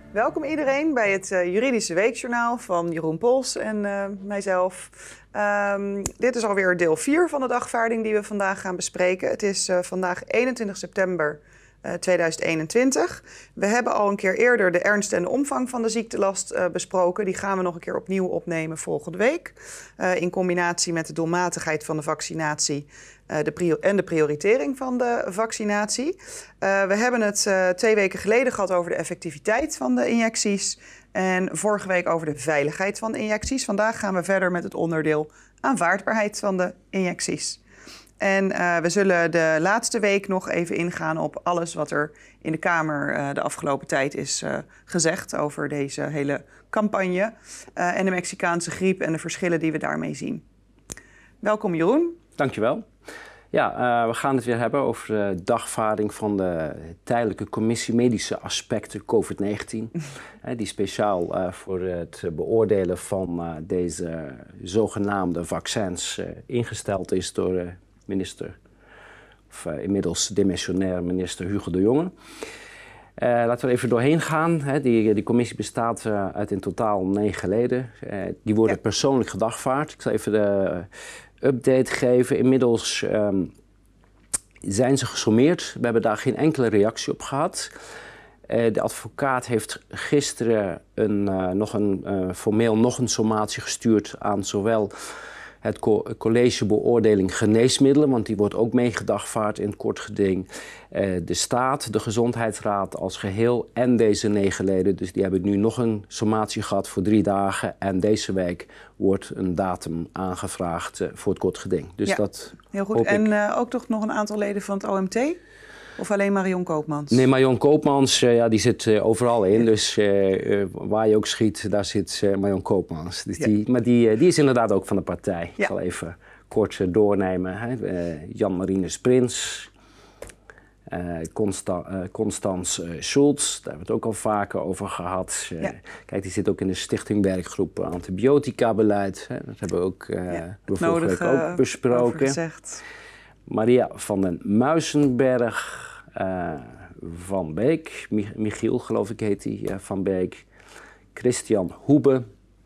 Welkom iedereen bij het Juridische Weekjournaal van Jeroen Pols en mijzelf. Dit is alweer deel 4 van de dagvaarding die we vandaag gaan bespreken. Het is vandaag 21 september 2021. We hebben al een keer eerder de ernst en de omvang van de ziektelast besproken. Die gaan we nog een keer opnieuw opnemen volgende week. In combinatie met de doelmatigheid van de vaccinatie en de prioritering van de vaccinatie. We hebben het 2 weken geleden gehad over de effectiviteit van de injecties. En vorige week over de veiligheid van de injecties. Vandaag gaan we verder met het onderdeel aanvaardbaarheid van de injecties. En we zullen de laatste week nog even ingaan op alles wat er in de Kamer de afgelopen tijd is gezegd over deze hele campagne. En de Mexicaanse griep en de verschillen die we daarmee zien. Welkom Jeroen. Dankjewel. Ja, we gaan het weer hebben over de dagvaarding van de tijdelijke commissie medische aspecten COVID-19. Die speciaal voor het beoordelen van deze zogenaamde vaccins ingesteld is door minister, of inmiddels demissionair minister Hugo de Jonge. Laten we er even doorheen gaan. Die commissie bestaat uit in totaal 9 leden. Die worden persoonlijk gedagvaard. Ik zal even de update geven. Inmiddels zijn ze gesommeerd. We hebben daar geen enkele reactie op gehad. De advocaat heeft gisteren formeel nog een sommatie gestuurd aan zowel het college beoordeling geneesmiddelen, want die wordt ook meegedagvaard in het kort geding. De staat, de gezondheidsraad als geheel en deze 9 leden. Dus die hebben nu nog een sommatie gehad voor 3 dagen. En deze week wordt een datum aangevraagd voor het kort geding. Dus dat heel goed. En ook toch nog een aantal leden van het OMT? Of alleen Marion Koopmans? Nee, Marion Koopmans, die zit overal in. Dus waar je ook schiet, daar zit Marion Koopmans. Dus die is inderdaad ook van de partij. Ik zal even kort doornemen. Jan Marinus Prins, Constance Schultz, daar hebben we het ook al vaker over gehad. Kijk, die zit ook in de stichting werkgroep antibiotica-beleid. Dat hebben we ook vorige week ook besproken. Maria van den Muizenberg, Van Beek, Michiel geloof ik heet hij, Van Beek, Christian Hoebe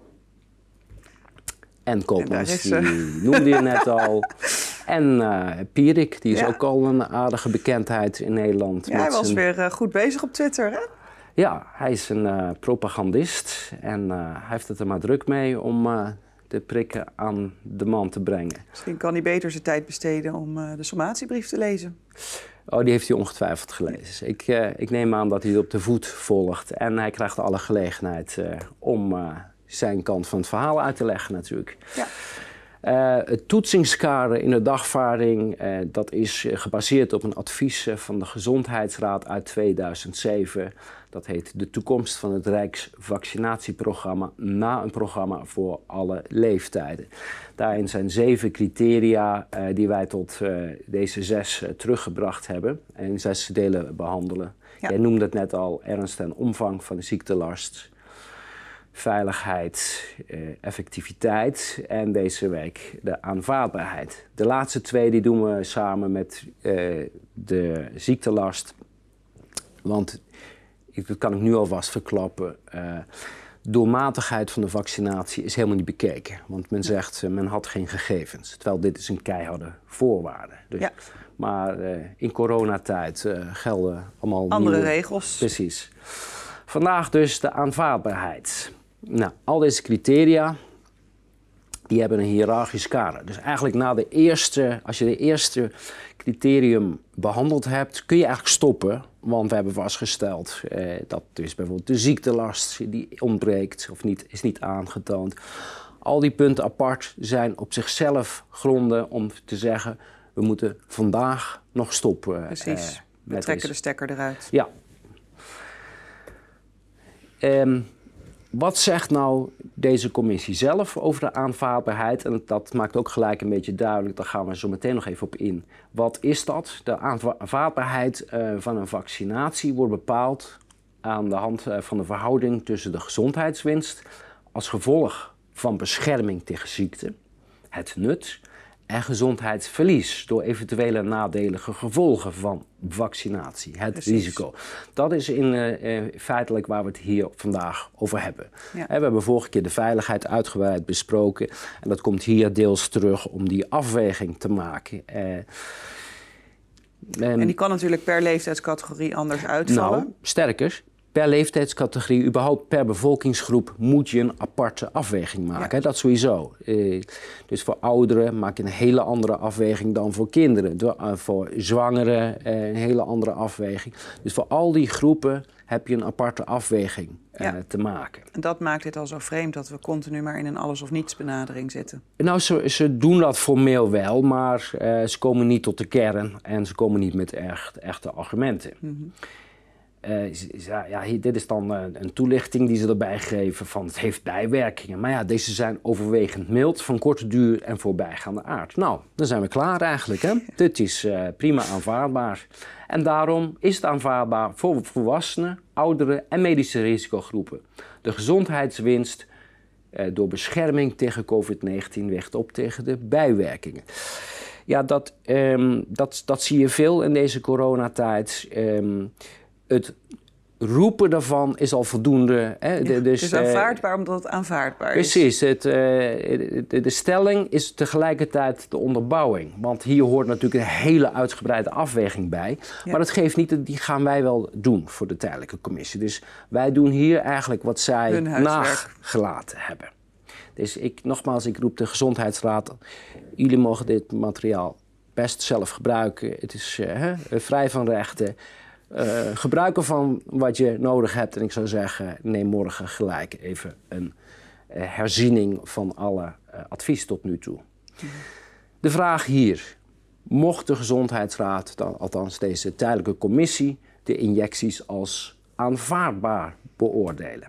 en Koopmans, die noemde je net al. En Pierik, die is ook al een aardige bekendheid in Nederland. Ja, hij was weer goed bezig op Twitter, hè? Ja, hij is een propagandist en hij heeft het er maar druk mee om de prikken aan de man te brengen. Misschien kan hij beter zijn tijd besteden om de sommatiebrief te lezen. Oh, die heeft hij ongetwijfeld gelezen. Ik neem aan dat hij het op de voet volgt. En hij krijgt alle gelegenheid om zijn kant van het verhaal uit te leggen natuurlijk. Ja. Het toetsingskader in de dagvaarding, dat is gebaseerd op een advies van de Gezondheidsraad uit 2007. Dat heet de toekomst van het Rijksvaccinatieprogramma na een programma voor alle leeftijden. Daarin zijn 7 criteria die wij tot deze 6 teruggebracht hebben en in 6 delen behandelen. Ja. Jij noemde het net al, ernst en omvang van de ziektelast, veiligheid, effectiviteit en deze week de aanvaardbaarheid. De laatste 2 die doen we samen met de ziektelast, want dat kan ik nu alvast verklappen. Doelmatigheid van de vaccinatie is helemaal niet bekeken. Want men zegt, men had geen gegevens. Terwijl dit is een keiharde voorwaarde. Dus, maar in coronatijd gelden allemaal andere regels. Precies. Vandaag dus de aanvaardbaarheid. Nou, al deze criteria, die hebben een hiërarchisch kader. Dus eigenlijk als je de eerste criterium behandeld hebt, kun je eigenlijk stoppen. Want we hebben vastgesteld dat dus bijvoorbeeld de ziektelast die ontbreekt of is niet aangetoond. Al die punten apart zijn op zichzelf gronden om te zeggen, we moeten vandaag nog stoppen. Precies, we trekken de stekker eruit. Ja. Wat zegt nou deze commissie zelf over de aanvaardbaarheid? En dat maakt ook gelijk een beetje duidelijk, daar gaan we zo meteen nog even op in. Wat is dat? De aanvaardbaarheid van een vaccinatie wordt bepaald aan de hand van de verhouding tussen de gezondheidswinst als gevolg van bescherming tegen ziekte, het nut en gezondheidsverlies door eventuele nadelige gevolgen van vaccinatie, het risico. Dat is feitelijk waar we het hier vandaag over hebben. Ja. We hebben vorige keer de veiligheid uitgebreid besproken en dat komt hier deels terug om die afweging te maken. En die kan natuurlijk per leeftijdscategorie anders uitvallen? Nou, sterker. Per leeftijdscategorie, überhaupt per bevolkingsgroep moet je een aparte afweging maken. Ja. Dat sowieso. Dus voor ouderen maak je een hele andere afweging dan voor kinderen. Voor zwangeren een hele andere afweging. Dus voor al die groepen heb je een aparte afweging te maken. En dat maakt dit al zo vreemd dat we continu maar in een alles-of-niets benadering zitten. Nou, ze doen dat formeel wel, maar ze komen niet tot de kern en ze komen niet met echte argumenten. Mm-hmm. Dit is dan een toelichting die ze erbij geven van het heeft bijwerkingen. Maar ja, deze zijn overwegend mild, van korte duur en voorbijgaande aard. Nou, dan zijn we klaar eigenlijk. Hè? Dit is prima aanvaardbaar. En daarom is het aanvaardbaar voor volwassenen, ouderen en medische risicogroepen. De gezondheidswinst door bescherming tegen COVID-19 weegt op tegen de bijwerkingen. Ja, dat zie je veel in deze coronatijd. Het roepen daarvan is al voldoende. Hè? Het is aanvaardbaar omdat het aanvaardbaar is. Precies. De stelling is tegelijkertijd de onderbouwing. Want hier hoort natuurlijk een hele uitgebreide afweging bij. Ja. Maar dat geeft niet, die gaan wij wel doen voor de tijdelijke commissie. Dus wij doen hier eigenlijk wat zij nagelaten hebben. Dus ik roep de Gezondheidsraad. Jullie mogen dit materiaal best zelf gebruiken. Het is vrij van rechten. Gebruiken van wat je nodig hebt. En ik zou zeggen, neem morgen gelijk even een herziening van alle advies tot nu toe. De vraag hier. Mocht de Gezondheidsraad, althans deze tijdelijke commissie, de injecties als aanvaardbaar beoordelen?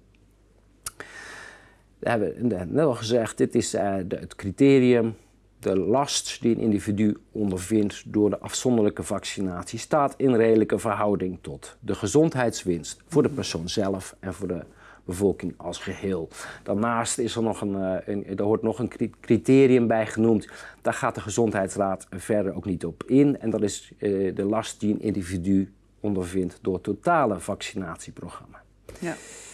We hebben net al gezegd, dit is het criterium. De last die een individu ondervindt door de afzonderlijke vaccinatie staat in redelijke verhouding tot de gezondheidswinst voor de persoon zelf en voor de bevolking als geheel. Daarnaast is er nog er hoort nog een criterium bij genoemd. Daar gaat de Gezondheidsraad verder ook niet op in. En dat is de last die een individu ondervindt door het totale vaccinatieprogramma. Ja.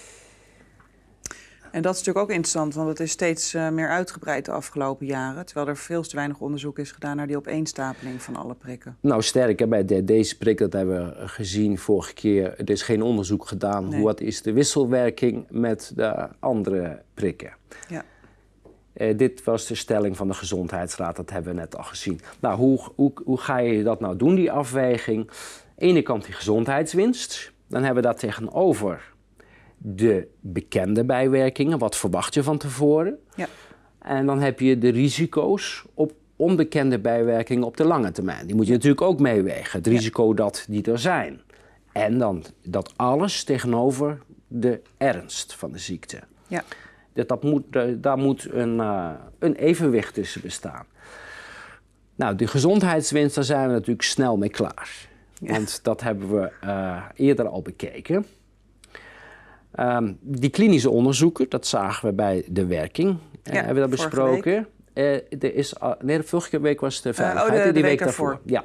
En dat is natuurlijk ook interessant, want het is steeds meer uitgebreid de afgelopen jaren. Terwijl er veel te weinig onderzoek is gedaan naar die opeenstapeling van alle prikken. Nou, sterker, bij deze prik, dat hebben we gezien vorige keer. Er is geen onderzoek gedaan. Nee. Wat is de wisselwerking met de andere prikken? Ja. Dit was de stelling van de Gezondheidsraad, dat hebben we net al gezien. Nou, hoe ga je dat nou doen, die afweging? Aan de ene kant die gezondheidswinst. Dan hebben we daar tegenover de bekende bijwerkingen, wat verwacht je van tevoren. Ja. En dan heb je de risico's op onbekende bijwerkingen op de lange termijn. Die moet je natuurlijk ook meewegen, het risico dat die er zijn. En dan dat alles tegenover de ernst van de ziekte. Ja. Daar moet een evenwicht tussen bestaan. Nou, de gezondheidswinst, daar zijn we natuurlijk snel mee klaar. Ja. Want dat hebben we eerder al bekeken. Die klinische onderzoeken, dat zagen we bij de werking. Hebben we dat besproken. De vorige week was de veiligheid. De week daarvoor. Ja.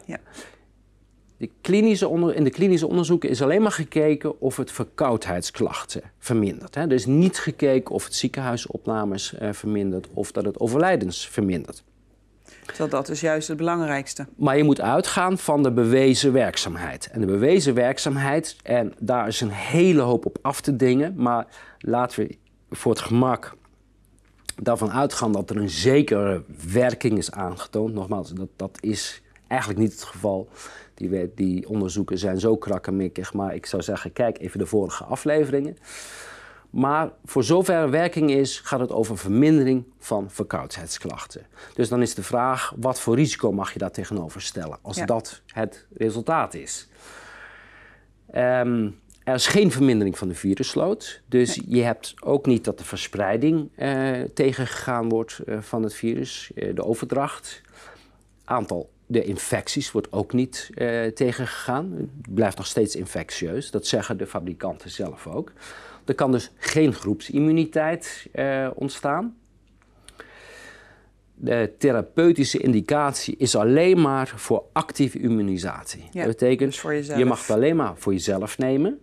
In de klinische onderzoeken is alleen maar gekeken of het verkoudheidsklachten vermindert. Er is niet gekeken of het ziekenhuisopnames vermindert of dat het overlijdens vermindert. Terwijl dat is juist het belangrijkste. Maar je moet uitgaan van de bewezen werkzaamheid. En de bewezen werkzaamheid, en daar is een hele hoop op af te dingen. Maar laten we voor het gemak daarvan uitgaan dat er een zekere werking is aangetoond. Nogmaals, dat is eigenlijk niet het geval. Die onderzoeken zijn zo krakkemikkig. Maar ik zou zeggen, kijk even de vorige afleveringen. Maar voor zover werking is, gaat het over vermindering van verkoudheidsklachten. Dus dan is de vraag, wat voor risico mag je daar tegenover stellen als dat het resultaat is? Er is geen vermindering van de virusload. Dus je hebt ook niet dat de verspreiding tegengegaan wordt van het virus. De overdracht, de infecties wordt ook niet tegengegaan. Het blijft nog steeds infectieus. Dat zeggen de fabrikanten zelf ook. Er kan dus geen groepsimmuniteit ontstaan. de therapeutische indicatie is alleen maar voor actieve immunisatie. Ja, dat betekent, dus voor jezelf. je mag het alleen maar voor jezelf nemen.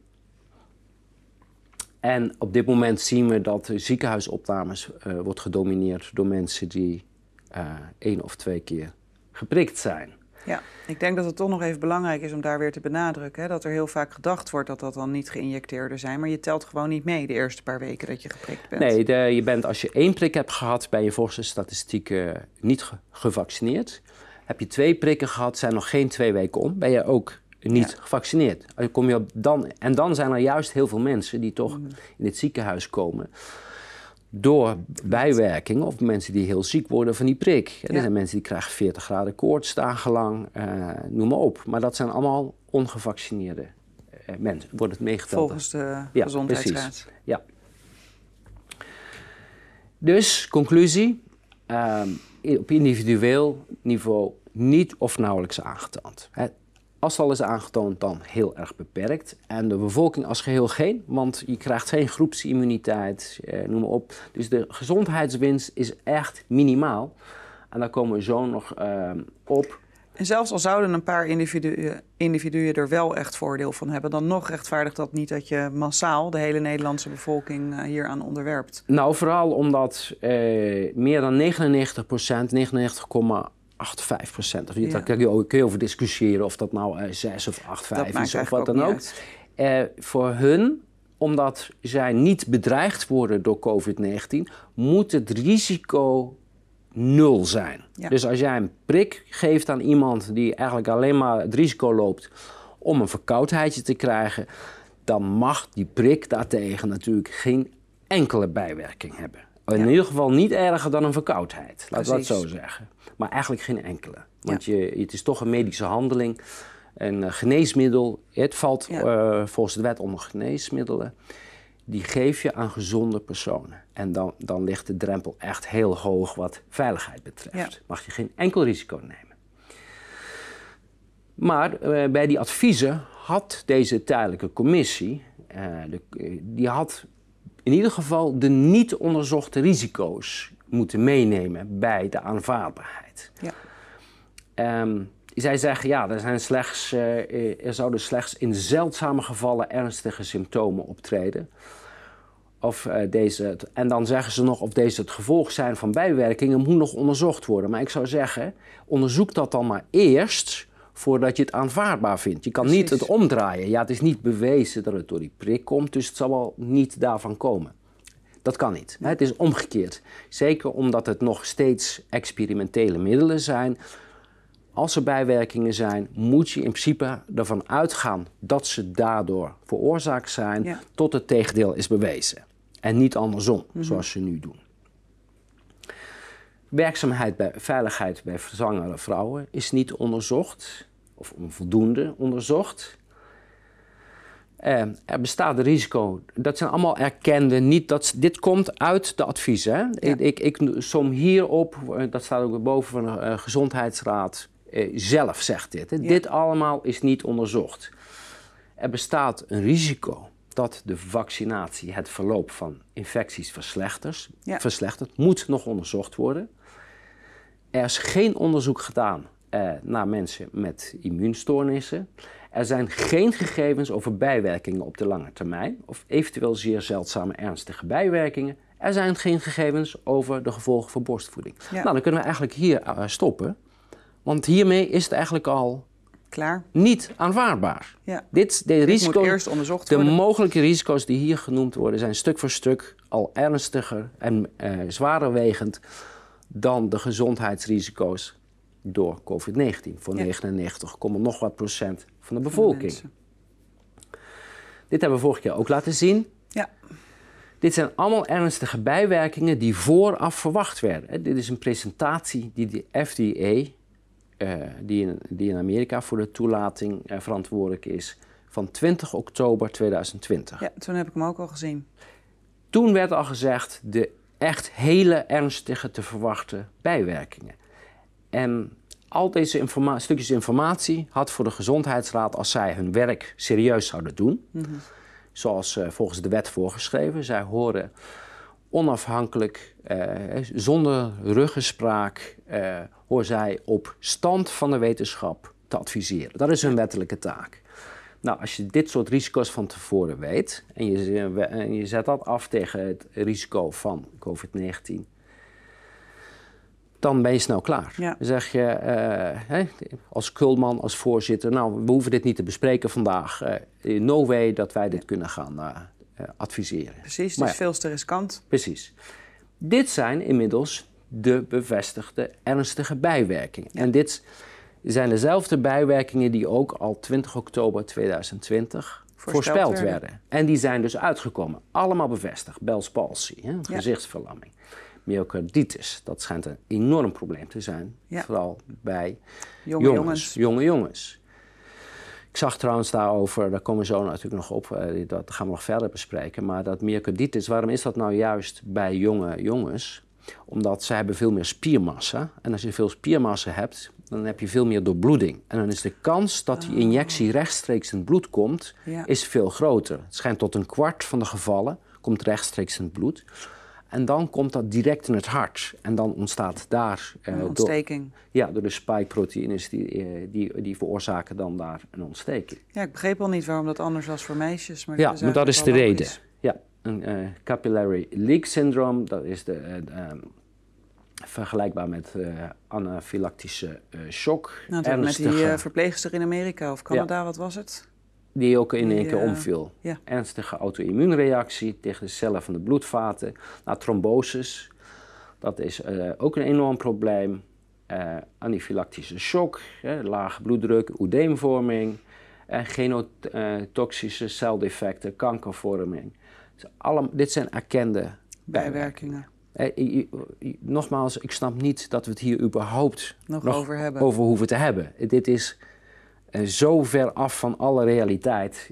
En op dit moment zien we dat de ziekenhuisopnames wordt gedomineerd door mensen die 1 of 2 keer geprikt zijn. Ja, ik denk dat het toch nog even belangrijk is om daar weer te benadrukken. Hè? Dat er heel vaak gedacht wordt dat dat dan niet geïnjecteerden zijn. Maar je telt gewoon niet mee de eerste paar weken dat je geprikt bent. Nee, je bent, als je 1 prik hebt gehad, ben je volgens de statistieken niet gevaccineerd. Heb je 2 prikken gehad, zijn nog geen 2 weken om, ben je ook niet gevaccineerd. En dan zijn er juist heel veel mensen die toch in het ziekenhuis komen door bijwerkingen of mensen die heel ziek worden van die prik. Er zijn mensen die krijgen 40 graden koorts dagenlang, noem maar op. Maar dat zijn allemaal ongevaccineerde mensen. Wordt het meegeteld? Volgens de Gezondheidsraad. Precies. Ja. Dus, conclusie. Op individueel niveau niet of nauwelijks aangetoond. Als het al is aangetoond, dan heel erg beperkt. En de bevolking als geheel geen, want je krijgt geen groepsimmuniteit, noem maar op. Dus de gezondheidswinst is echt minimaal. En daar komen we zo nog op. En zelfs al zouden een paar individuen er wel echt voordeel van hebben, dan nog rechtvaardigt dat niet dat je massaal de hele Nederlandse bevolking hieraan onderwerpt. Nou, vooral omdat meer dan 98%, daar kun je over discussiëren of dat nou 6 of 8,5 is of wat dan ook. Voor hun, omdat zij niet bedreigd worden door COVID-19, moet het risico 0 zijn. Ja. Dus als jij een prik geeft aan iemand die eigenlijk alleen maar het risico loopt om een verkoudheidje te krijgen, dan mag die prik daartegen natuurlijk geen enkele bijwerking hebben. In ieder geval niet erger dan een verkoudheid, laten we dat zo zeggen. Maar eigenlijk geen enkele. Want het is toch een medische handeling. Een geneesmiddel, het valt volgens de wet onder geneesmiddelen. Die geef je aan gezonde personen. En dan ligt de drempel echt heel hoog wat veiligheid betreft. Mag je geen enkel risico nemen. Maar bij die adviezen had deze tijdelijke commissie, die had in ieder geval de niet onderzochte risico's moeten meenemen bij de aanvaardbaarheid. Zij zeggen, er zouden slechts in zeldzame gevallen ernstige symptomen optreden. En dan zeggen ze nog of deze het gevolg zijn van bijwerkingen, moet nog onderzocht worden. Maar ik zou zeggen, onderzoek dat dan maar eerst voordat je het aanvaardbaar vindt. Je kan niet het omdraaien. Ja, het is niet bewezen dat het door die prik komt, dus het zal wel niet daarvan komen. Dat kan niet. Het is omgekeerd. Zeker omdat het nog steeds experimentele middelen zijn. Als er bijwerkingen zijn, moet je in principe ervan uitgaan dat ze daardoor veroorzaakt zijn, tot het tegendeel is bewezen. En niet andersom, zoals ze nu doen. Veiligheid bij zwangere vrouwen is niet onderzocht, of onvoldoende onderzocht. Er bestaat een risico, dat zijn allemaal erkende, dit komt uit de adviezen. Hè? Ik som hierop, dat staat ook boven van de Gezondheidsraad, zelf zegt dit. Hè? Dit allemaal is niet onderzocht. Er bestaat een risico dat de vaccinatie het verloop van infecties verslechtert, moet nog onderzocht worden. Er is geen onderzoek gedaan naar mensen met immuunstoornissen. Er zijn geen gegevens over bijwerkingen op de lange termijn of eventueel zeer zeldzame ernstige bijwerkingen. Er zijn geen gegevens over de gevolgen van borstvoeding. Nou, dan kunnen we eigenlijk hier stoppen, want hiermee is het eigenlijk al klaar. Niet aanvaardbaar. Dit moet eerst onderzocht worden. De mogelijke risico's die hier genoemd worden zijn stuk voor stuk al ernstiger en zwaarder wegend dan de gezondheidsrisico's door COVID-19 voor 99, nog wat procent van de bevolking. Dit hebben we vorige keer ook laten zien. Dit zijn allemaal ernstige bijwerkingen die vooraf verwacht werden. Dit is een presentatie die de FDA, die in Amerika voor de toelating verantwoordelijk is, van 20 oktober 2020. Ja, toen heb ik hem ook al gezien. Toen werd al gezegd de echt hele ernstige te verwachten bijwerkingen. En al deze stukjes informatie had voor de Gezondheidsraad, als zij hun werk serieus zouden doen, zoals volgens de wet voorgeschreven, zij horen onafhankelijk, zonder ruggespraak, hoor zij op stand van de wetenschap te adviseren. Dat is hun wettelijke taak. Nou, als je dit soort risico's van tevoren weet en je zet dat af tegen het risico van COVID-19, dan ben je snel klaar. Ja. Dan zeg je als Kulman, als voorzitter, nou, we hoeven dit niet te bespreken vandaag. No way dat wij dit kunnen gaan adviseren. Precies, het is veel te riskant. Precies. Dit zijn inmiddels de bevestigde ernstige bijwerkingen. Ja. En dit zijn dezelfde bijwerkingen die ook al 20 oktober 2020 voorspeld werden. En die zijn dus uitgekomen. Allemaal bevestigd. Bell's palsy, gezichtsverlamming. Myocarditis, dat schijnt een enorm probleem te zijn. Ja. Vooral bij jonge jongens. Ik zag trouwens daarover, daar komen we zo natuurlijk nog op, dat gaan we nog verder bespreken. Maar dat myocarditis, waarom is dat nou juist bij jonge jongens? Omdat ze hebben veel meer spiermassa. En als je veel spiermassa hebt, dan heb je veel meer doorbloeding. En dan is de kans dat die injectie rechtstreeks in het bloed komt, is veel groter. Het schijnt tot 1/4 van de gevallen komt rechtstreeks in het bloed. En dan komt dat direct in het hart. En dan ontstaat daar een ontsteking. Door de spike-proteïnes die veroorzaken dan daar een ontsteking. Ja, ik begreep al niet waarom dat anders was voor meisjes. Maar maar dat is de reden. Ja, een capillary leak syndrome, dat is vergelijkbaar met anafylactische shock. Nou, dat met die verpleegster in Amerika of Canada, wat was het? Die ook in één keer omviel. Ja. Ernstige auto-immuunreactie tegen de cellen van de bloedvaten. Nou, tromboses, dat is ook een enorm probleem. Anafylactische shock, lage bloeddruk, oedeemvorming. Genotoxische celdefecten, kankervorming. Dit zijn erkende bijwerkingen. Nogmaals, ik snap niet dat we het hier überhaupt nog over hoeven te hebben. Dit is zo ver af van alle realiteit.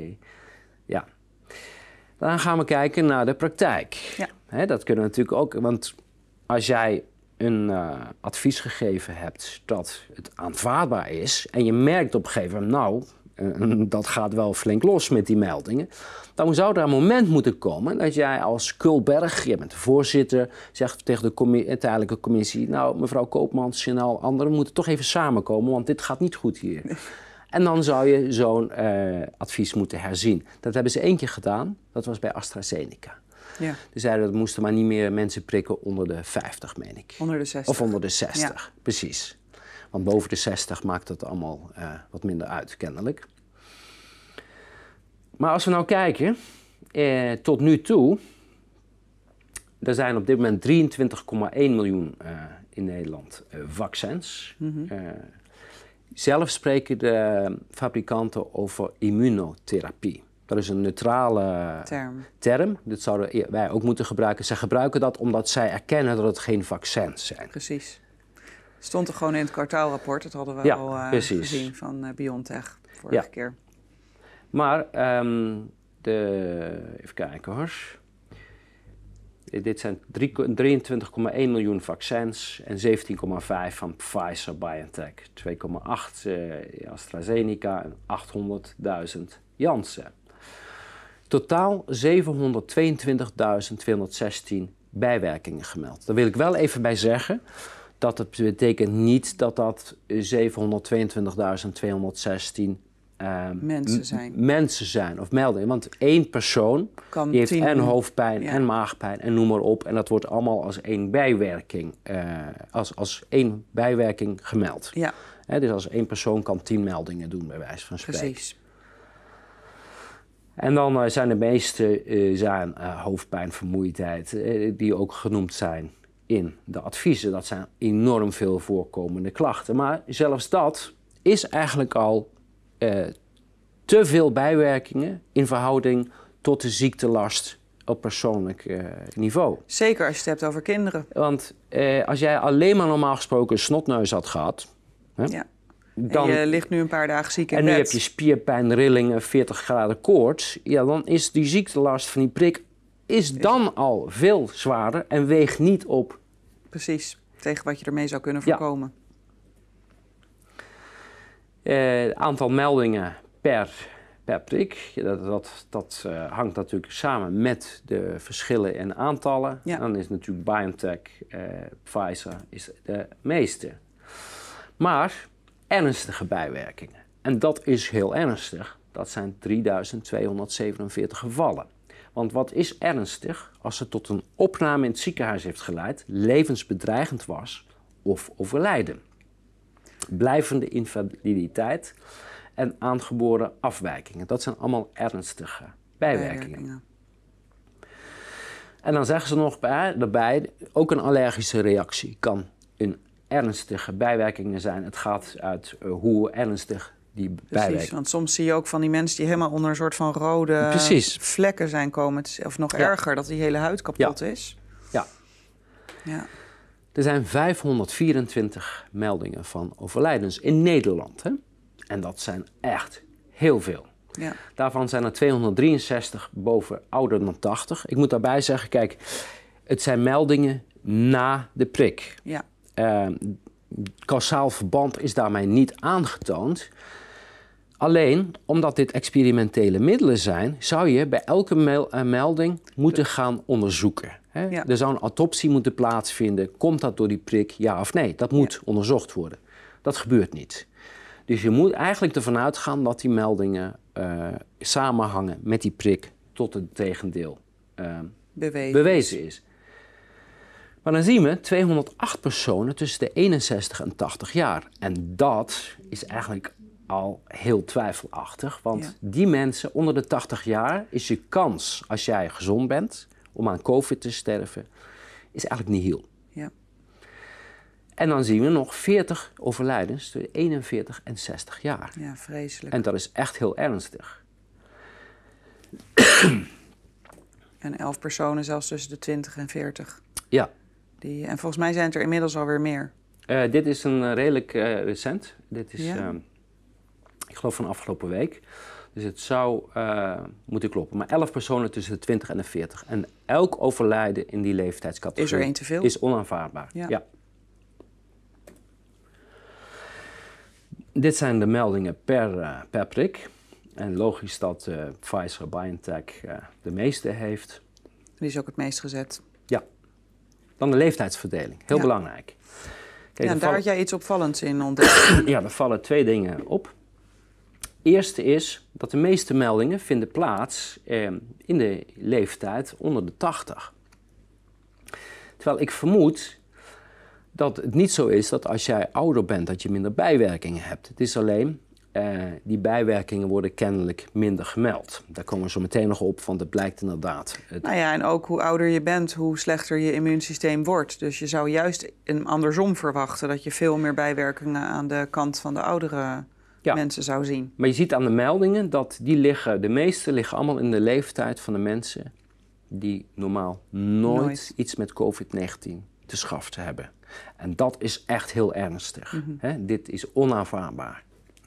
Dan gaan we kijken naar de praktijk. Ja. Dat kunnen we natuurlijk ook, want als jij een advies gegeven hebt dat het aanvaardbaar is en je merkt op een gegeven moment, dat gaat wel flink los met die meldingen, dan zou er een moment moeten komen dat jij als Kulberg, je bent de voorzitter, zegt tegen de tijdelijke commissie, nou mevrouw Koopmans en al anderen moeten toch even samenkomen, want dit gaat niet goed hier. Nee. En dan zou je zo'n advies moeten herzien. Dat hebben ze 1 keer gedaan, dat was bij AstraZeneca. Ja. Ze zeiden dat moesten maar niet meer mensen prikken onder de 50, meen ik. Onder de 60. Of onder de 60, precies. Want boven de 60 maakt het allemaal wat minder uit, kennelijk. Maar als we nou kijken, tot nu toe, er zijn op dit moment 23,1 miljoen in Nederland vaccins. Mm-hmm. Zelf spreken de fabrikanten over immunotherapie. Dat is een neutrale term. Dat zouden wij ook moeten gebruiken. Zij gebruiken dat omdat zij erkennen dat het geen vaccins zijn. Precies. Het stond er gewoon in het kwartaalrapport. Dat hadden we al gezien van BioNTech vorige keer. Maar even kijken hoor. Dit zijn 23,1 miljoen vaccins en 17,5 van Pfizer-BioNTech. 2,8 AstraZeneca en 800.000 Janssen. Totaal 722.216 bijwerkingen gemeld. Daar wil ik wel even bij zeggen dat het betekent niet dat 722.216 mensen zijn of meldingen. Want 1 persoon die heeft en hoofdpijn en maagpijn en noem maar op. En dat wordt allemaal als 1 bijwerking, als 1 bijwerking gemeld. Ja. Dus als 1 persoon kan 10 meldingen doen, bij wijze van spreken. Precies. En dan zijn de meeste hoofdpijn, vermoeidheid, die ook genoemd zijn in de adviezen. Dat zijn enorm veel voorkomende klachten. Maar zelfs dat is eigenlijk al te veel bijwerkingen in verhouding tot de ziektelast op persoonlijk niveau. Zeker als je het hebt over kinderen. Want als jij alleen maar normaal gesproken een snotneus had gehad, dan, en je ligt nu een paar dagen ziek in bed. En nu heb je spierpijn, rillingen, 40 graden koorts. Ja, dan is die ziektelast van die prik dan al veel zwaarder en weegt niet op. Precies, tegen wat je ermee zou kunnen voorkomen. Het aantal meldingen per per prik. Dat hangt natuurlijk samen met de verschillen in aantallen. Ja. Dan is natuurlijk BioNTech, Pfizer is de meeste. Maar ernstige bijwerkingen. En dat is heel ernstig. Dat zijn 3247 gevallen. Want wat is ernstig als het tot een opname in het ziekenhuis heeft geleid, levensbedreigend was of overlijden? Blijvende invaliditeit en aangeboren afwijkingen. Dat zijn allemaal ernstige bijwerkingen. En dan zeggen ze nog daarbij, ook een allergische reactie kan een ernstige bijwerkingen zijn. Het gaat uit hoe ernstig die bijwerkingen. Precies, want soms zie je ook van die mensen die helemaal onder een soort van rode vlekken zijn komen. Of nog erger, dat die hele huid kapot is. Ja. Ja. Er zijn 524 meldingen van overlijdens in Nederland. Hè? En dat zijn echt heel veel. Ja. Daarvan zijn er 263 boven ouder dan 80. Ik moet daarbij zeggen, kijk, het zijn meldingen na de prik. Ja. Kausaal verband is daarmee niet aangetoond. Alleen, omdat dit experimentele middelen zijn, zou je bij elke melding moeten gaan onderzoeken. Hè? Ja. Er zou een autopsie moeten plaatsvinden. Komt dat door die prik, ja of nee? Dat moet onderzocht worden. Dat gebeurt niet. Dus je moet eigenlijk ervan uitgaan dat die meldingen samenhangen met die prik tot het tegendeel bewezen is. Maar dan zien we 208 personen tussen de 61 en 80 jaar. En dat is eigenlijk al heel twijfelachtig. Want die mensen onder de 80 jaar is je kans, als jij gezond bent, om aan COVID te sterven, is eigenlijk nihil. Ja. En dan zien we nog 40 overlijdens tussen 41 en 60 jaar. Ja, vreselijk. En dat is echt heel ernstig. En 11 personen zelfs tussen de 20 en 40. Ja. En volgens mij zijn het er inmiddels alweer meer. Dit is een redelijk recent. Dit is, ik geloof, van afgelopen week. Dus het zou moeten kloppen. Maar 11 personen tussen de 20 en de 40. En elk overlijden in die leeftijdscategorie is er één te veel? Is onaanvaardbaar. Ja. Dit zijn de meldingen per prik. En logisch dat Pfizer BioNTech de meeste heeft. Die is ook het meest gezet. Ja. Dan de leeftijdsverdeling. Heel belangrijk. Kijk, en daar had jij iets opvallends in ontdekt. Ja, er vallen twee dingen op. Eerste is dat de meeste meldingen vinden plaats in de leeftijd onder de 80. Terwijl ik vermoed dat het niet zo is dat als jij ouder bent dat je minder bijwerkingen hebt. Het is alleen, die bijwerkingen worden kennelijk minder gemeld. Daar komen we zo meteen nog op, want het blijkt inderdaad. Nou ja, en ook hoe ouder je bent, hoe slechter je immuunsysteem wordt. Dus je zou juist andersom verwachten dat je veel meer bijwerkingen aan de kant van de oudere mensen zou zien. Maar je ziet aan de meldingen dat de meeste liggen allemaal in de leeftijd van de mensen die normaal nooit iets met COVID-19 te schaften hebben. En dat is echt heel ernstig. Mm-hmm. Hè? Dit is onaanvaardbaar.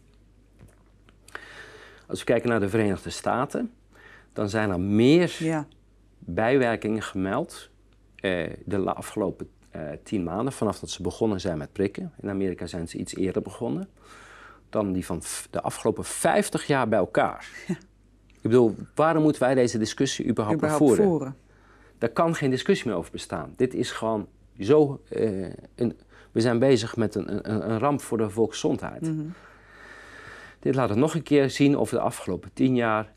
Als we kijken naar de Verenigde Staten, dan zijn er meer bijwerkingen gemeld de afgelopen 10 maanden, vanaf dat ze begonnen zijn met prikken. In Amerika zijn ze iets eerder begonnen dan die van de afgelopen 50 jaar bij elkaar. Ja. Ik bedoel, waarom moeten wij deze discussie überhaupt voeren? Daar kan geen discussie meer over bestaan. Dit is gewoon zo... we zijn bezig met een ramp voor de volksgezondheid. Mm-hmm. Dit laat het nog een keer zien over de afgelopen 10 jaar.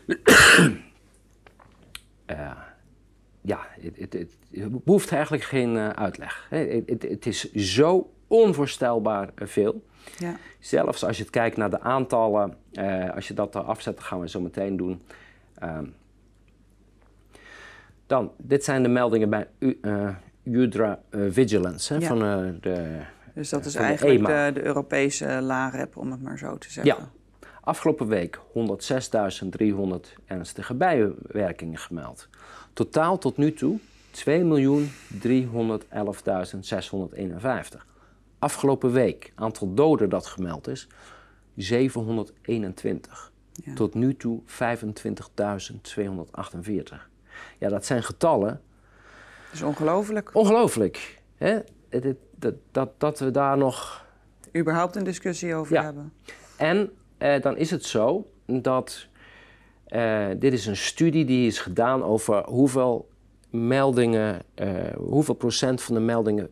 Het behoeft eigenlijk geen uitleg. Het is zo onvoorstelbaar veel. Ja. Zelfs als je het kijkt naar de aantallen, als je dat eraf zet, dat gaan we zo meteen doen. Dit zijn de meldingen bij Udra Vigilance van de Dus dat is eigenlijk de Europese LAREP, om het maar zo te zeggen. Ja. Afgelopen week 106.300 ernstige bijwerkingen gemeld. Totaal tot nu toe 2.311.651. Afgelopen week, aantal doden dat gemeld is, 721. Ja. Tot nu toe 25.248. Ja, dat zijn getallen. Dat is ongelooflijk. Ongelooflijk. Hè? Dat we daar nog... überhaupt een discussie over hebben. En dan is het zo dat Dit is een studie die is gedaan over hoeveel meldingen, hoeveel procent van de meldingen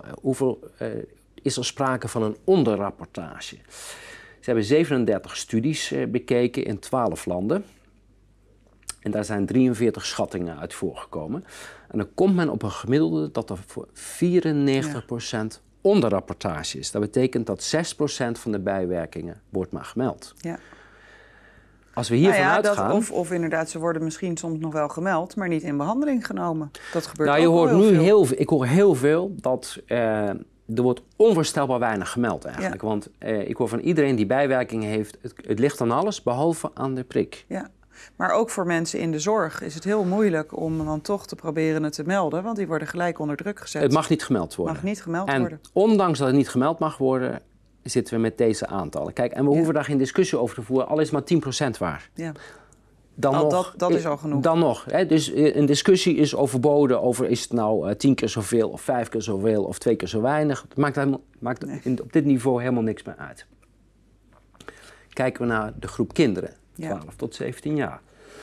is er sprake van een onderrapportage. Ze hebben 37 studies bekeken in 12 landen. En daar zijn 43 schattingen uit voorgekomen. En dan komt men op een gemiddelde dat er voor 94% onderrapportage is. Dat betekent dat 6% van de bijwerkingen wordt maar gemeld. Ja. Als we hiervan uitgaan... Of inderdaad, ze worden misschien soms nog wel gemeld, maar niet in behandeling genomen. Dat gebeurt nou, ook je hoort wel nu heel veel. Ik hoor heel veel dat er wordt onvoorstelbaar weinig gemeld eigenlijk. Ja. Want ik hoor van iedereen die bijwerkingen heeft, het ligt aan alles behalve aan de prik. Ja. Maar ook voor mensen in de zorg is het heel moeilijk om dan toch te proberen het te melden, want die worden gelijk onder druk gezet. Het mag niet gemeld worden. Mag niet gemeld worden. En ondanks dat het niet gemeld mag worden, zitten we met deze aantallen. Kijk, en we hoeven daar geen discussie over te voeren, al is maar 10% waar. Ja. Dat is al genoeg. Dan nog. Hè? Dus een discussie is overboden over is het nou 10 keer zoveel of 5 keer zoveel of 2 keer zo weinig. Het maakt op dit niveau helemaal niks meer uit. Kijken we naar de groep kinderen, 12 tot 17 jaar.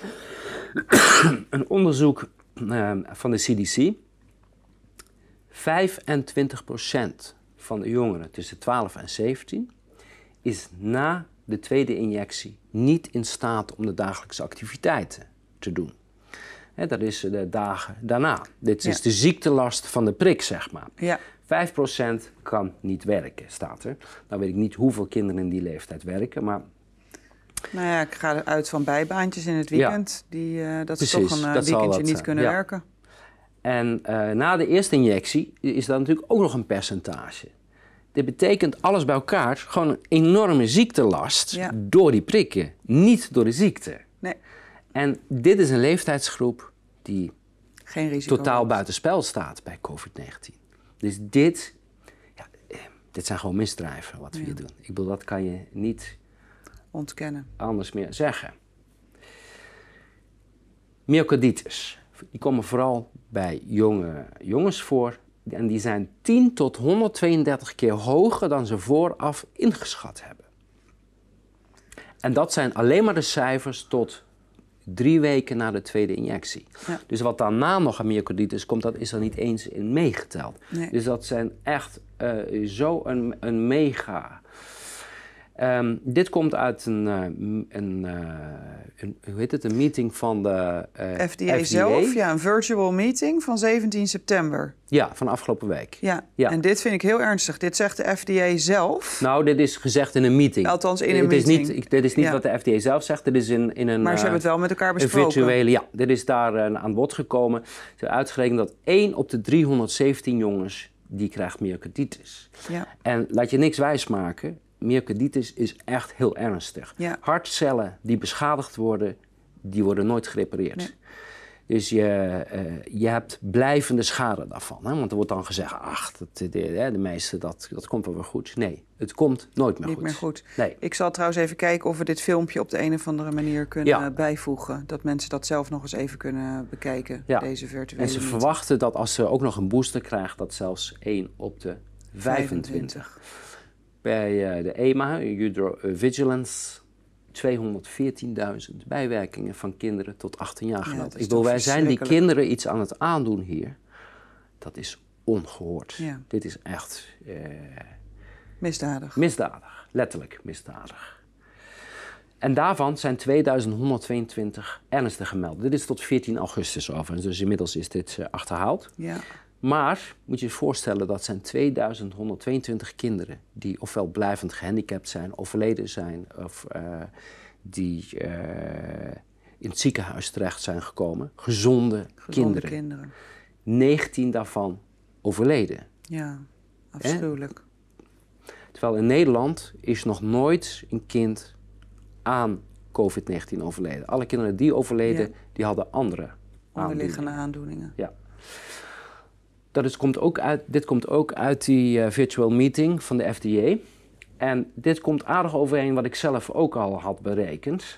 Een onderzoek van de CDC. 25% van de jongeren tussen 12 en 17 is na de tweede injectie niet in staat om de dagelijkse activiteiten te doen. Dat is de dagen daarna. Dit is de ziektelast van de prik, zeg maar. Ja. 5% kan niet werken, staat er. Nou weet ik niet hoeveel kinderen in die leeftijd werken, maar... Nou ja, ik ga eruit van bijbaantjes in het weekend. Ja. Dat ze toch een weekendje niet kunnen werken. En na de eerste injectie is dat natuurlijk ook nog een percentage. Dit betekent alles bij elkaar gewoon een enorme ziektelast door die prikken, niet door de ziekte. Nee. En dit is een leeftijdsgroep die geen risico totaal buitenspel staat bij COVID-19. Dus dit zijn gewoon misdrijven wat we hier doen. Ik bedoel, dat kan je niet ontkennen. Anders meer zeggen. Myocarditis. Die komen vooral bij jonge jongens voor. En die zijn 10 tot 132 keer hoger dan ze vooraf ingeschat hebben. En dat zijn alleen maar de cijfers tot 3 weken na de tweede injectie. Ja. Dus wat daarna nog aan myocarditis komt, dat is er niet eens in meegeteld. Nee. Dus dat zijn echt zo een mega... dit komt uit een meeting van de FDA zelf, een virtual meeting van 17 september. Ja, van afgelopen week. Ja. En dit vind ik heel ernstig. Dit zegt de FDA zelf. Nou, dit is gezegd in een meeting. Althans, in een meeting. Dit is niet wat de FDA zelf zegt, dit is in een... Maar ze hebben het wel met elkaar besproken. Virtuele, dit is daar aan bod gekomen. Ze hebben uitgerekend dat 1 op de 317 jongens, die krijgt myocarditis. Ja. En laat je niks wijsmaken, myocarditis is echt heel ernstig. Ja. Hartcellen die beschadigd worden, die worden nooit gerepareerd. Nee. Dus je hebt blijvende schade daarvan. Hè? Want er wordt dan gezegd, de meeste, dat komt wel weer goed. Nee, het komt nooit meer goed. Niet meer goed. Nee. Ik zal trouwens even kijken of we dit filmpje op de een of andere manier kunnen bijvoegen. Dat mensen dat zelf nog eens even kunnen bekijken, deze virtuele En ze verwachten dat als ze ook nog een booster krijgt, dat zelfs 1 op de 25. Bij de EMA, Vigilance, 214.000 bijwerkingen van kinderen tot 18 jaar gemeld. Ik bedoel, wij zijn die kinderen iets aan het aandoen hier. Dat is ongehoord. Ja. Dit is echt... misdadig. Misdadig, letterlijk misdadig. En daarvan zijn 2122 ernstig gemeld. Dit is tot 14 augustus overigens, dus inmiddels is dit achterhaald. Ja. Maar moet je je voorstellen, dat zijn 2122 kinderen die ofwel blijvend gehandicapt zijn, overleden zijn of die in het ziekenhuis terecht zijn gekomen. Gezonde kinderen. 19 daarvan overleden. Ja, afschuwelijk. Terwijl in Nederland is nog nooit een kind aan COVID-19 overleden. Alle kinderen die overleden, die hadden andere onderliggende aandoeningen. Ja. Dit komt ook uit die virtual meeting van de FDA. En dit komt aardig overeen wat ik zelf ook al had berekend.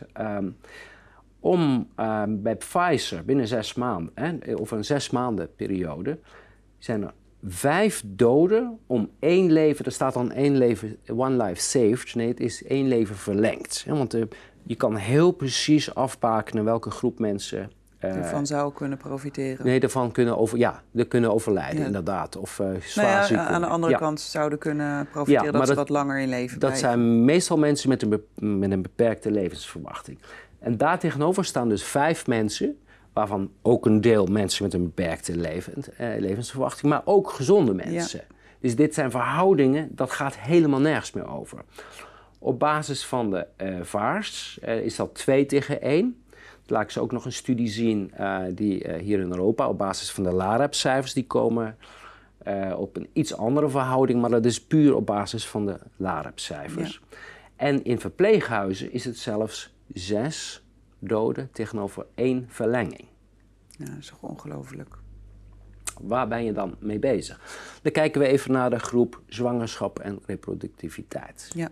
Bij Pfizer binnen 6 maanden, over een 6 maanden periode, zijn er 5 doden om 1 leven, er staat dan 1 leven, 1 life saved. Nee, het is 1 leven verlengd. Want je kan heel precies afbakenen welke groep mensen ervan zou kunnen profiteren. Nee, ervan kunnen overlijden, inderdaad. Of zwaar ziek aan de andere kant zouden kunnen profiteren dat ze wat langer in leven blijven. Dat zijn meestal mensen met een beperkte levensverwachting. En daartegenover staan dus 5 mensen, waarvan ook een deel mensen met een beperkte levensverwachting, maar ook gezonde mensen. Ja. Dus dit zijn verhoudingen, dat gaat helemaal nergens meer over. Op basis van de VAERS is dat 2 tegen 1. Laat ik ze ook nog een studie zien die hier in Europa op basis van de LAREP-cijfers, die komen op een iets andere verhouding, maar dat is puur op basis van de LAREP-cijfers. Ja. En in verpleeghuizen is het zelfs 6 doden tegenover 1 verlenging. Ja, dat is toch ongelooflijk. Waar ben je dan mee bezig? Dan kijken we even naar de groep zwangerschap en reproductiviteit. Ja.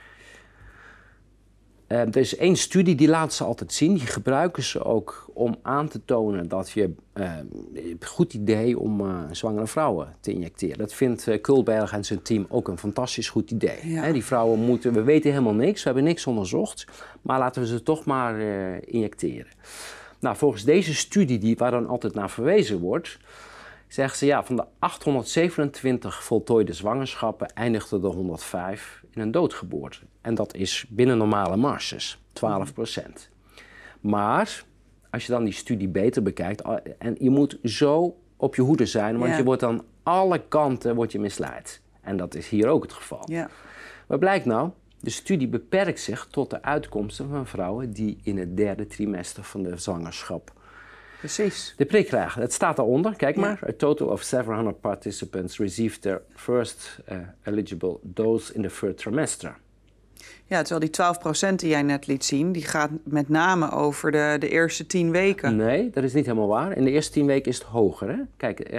Er is 1 studie, die laat ze altijd zien. Die gebruiken ze ook om aan te tonen dat je een goed idee om zwangere vrouwen te injecteren. Dat vindt Kulberg en zijn team ook een fantastisch goed idee. Ja. Die vrouwen moeten, we weten helemaal niks, we hebben niks onderzocht, maar laten we ze toch maar injecteren. Nou, volgens deze studie, waar dan altijd naar verwezen wordt, zeggen ze van de 827 voltooide zwangerschappen eindigden er 105 in een doodgeboorte. En dat is binnen normale marges, 12%. Maar als je dan die studie beter bekijkt, en je moet zo op je hoede zijn, want je wordt aan alle kanten misleid. En dat is hier ook het geval. Ja. Wat blijkt nou? De studie beperkt zich tot de uitkomsten van vrouwen die in het 3e trimester van de zwangerschap de prik krijgen. Het staat daaronder, kijk maar. A total of 700 participants received their first eligible dose in the 3rd trimester. Ja, terwijl die 12% die jij net liet zien, die gaat met name over de eerste 10 weken. Nee, dat is niet helemaal waar. In de eerste 10 weken is het hoger, hè? Kijk,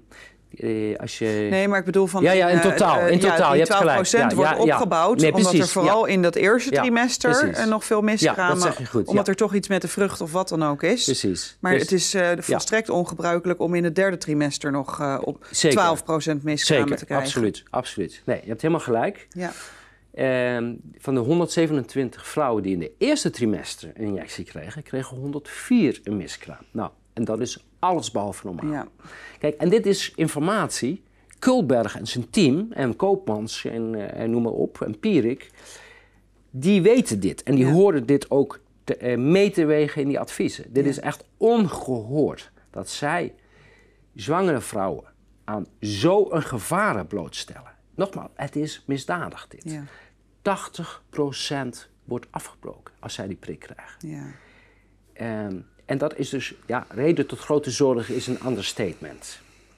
als je... Nee, maar ik bedoel van... in totaal. Je hebt gelijk. 12% wordt opgebouwd, omdat er vooral in dat eerste trimester nog veel miskramen. Omdat er toch iets met de vrucht of wat dan ook is. Precies. Maar het is volstrekt ongebruikelijk om in het 3e trimester nog op 12% miskramen te krijgen. Absoluut. Nee, je hebt helemaal gelijk. Ja. Van de 127 vrouwen die in de eerste trimester een injectie kregen 104 een miskraam. Nou, en dat is allesbehalve normaal. Ja. Kijk, en dit is informatie. Kulberg en zijn team, en Koopmans en noem maar op, en Pierik, die weten dit. En die horen dit ook mee te wegen in die adviezen. Dit is echt ongehoord dat zij zwangere vrouwen aan zo'n gevaren blootstellen. Nogmaals, het is misdadig dit. Ja. 80% wordt afgebroken als zij die prik krijgen. Ja. En dat is dus, reden tot grote zorg is een understatement.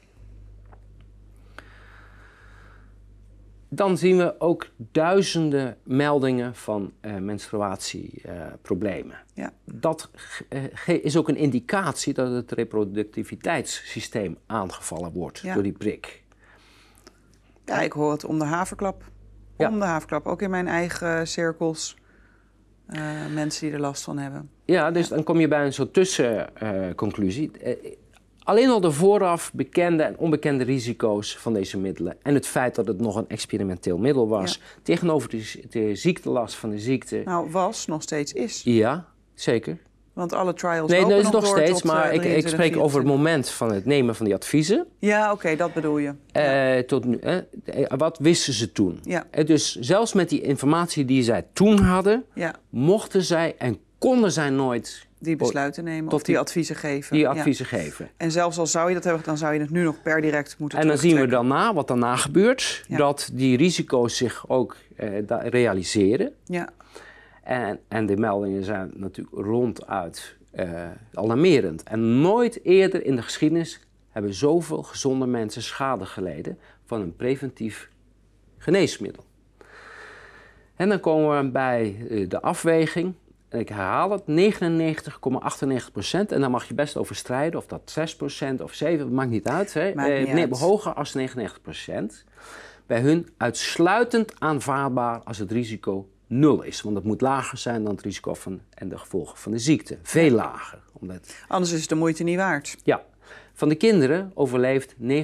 Dan zien we ook duizenden meldingen van menstruatieproblemen. Ja. Dat is ook een indicatie dat het reproductiviteitssysteem aangevallen wordt door die prik. Ja, ik hoor het om de haverklap. Om de haverklap, ook in mijn eigen cirkels. Mensen die er last van hebben. Ja, dus dan kom je bij een soort tussenconclusie. Alleen al de vooraf bekende en onbekende risico's van deze middelen en het feit dat het nog een experimenteel middel was, tegenover de ziektelast van de ziekte. Nou, nog steeds is. Ja, zeker. Want alle trials lopen dat is nog steeds, maar ik spreek over het moment van het nemen van die adviezen. Ja, oké, dat bedoel je. Tot nu, wat wisten ze toen? Ja. Dus zelfs met die informatie die zij toen hadden, mochten zij en konden zij nooit die besluiten nemen of die adviezen geven. Die adviezen geven. En zelfs al zou je dat hebben, dan zou je het nu nog per direct moeten En dan zien we wat daarna gebeurt, dat die risico's zich ook realiseren. Ja. En de meldingen zijn natuurlijk ronduit alarmerend. En nooit eerder in de geschiedenis hebben zoveel gezonde mensen schade geleden van een preventief geneesmiddel. En dan komen we bij de afweging. Ik herhaal het, 99,98%. En daar mag je best over strijden, of dat 6% of 7%, maakt niet uit. Hoger als 99%. Bij hun uitsluitend aanvaardbaar als het risico 0 is. Want het moet lager zijn dan het risico en de gevolgen van de ziekte. Veel lager. Anders is het de moeite niet waard. Ja. Van de kinderen overleeft 99,995%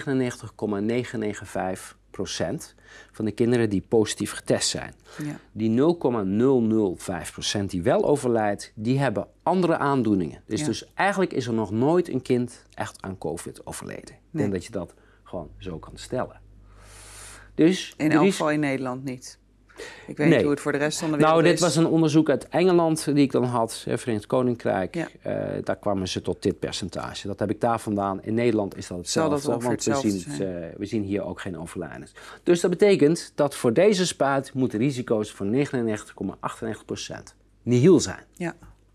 van de kinderen die positief getest zijn. Ja. Die 0,005% die wel overlijdt, die hebben andere aandoeningen. Dus eigenlijk is er nog nooit een kind echt aan COVID overleden. Ik denk dat je dat gewoon zo kan stellen. Dus in elk geval in Nederland niet. Ik weet niet hoe het voor de rest van de wereld is. Nou, dit was een onderzoek uit Engeland die ik dan had, Verenigd Koninkrijk. Ja. Daar kwamen ze tot dit percentage. Dat heb ik daar vandaan. In Nederland is dat hetzelfde, want we zien hier ook geen overlijdens. Dus dat betekent dat voor deze spuit moeten risico's voor 99,98% nihil zijn. Ja.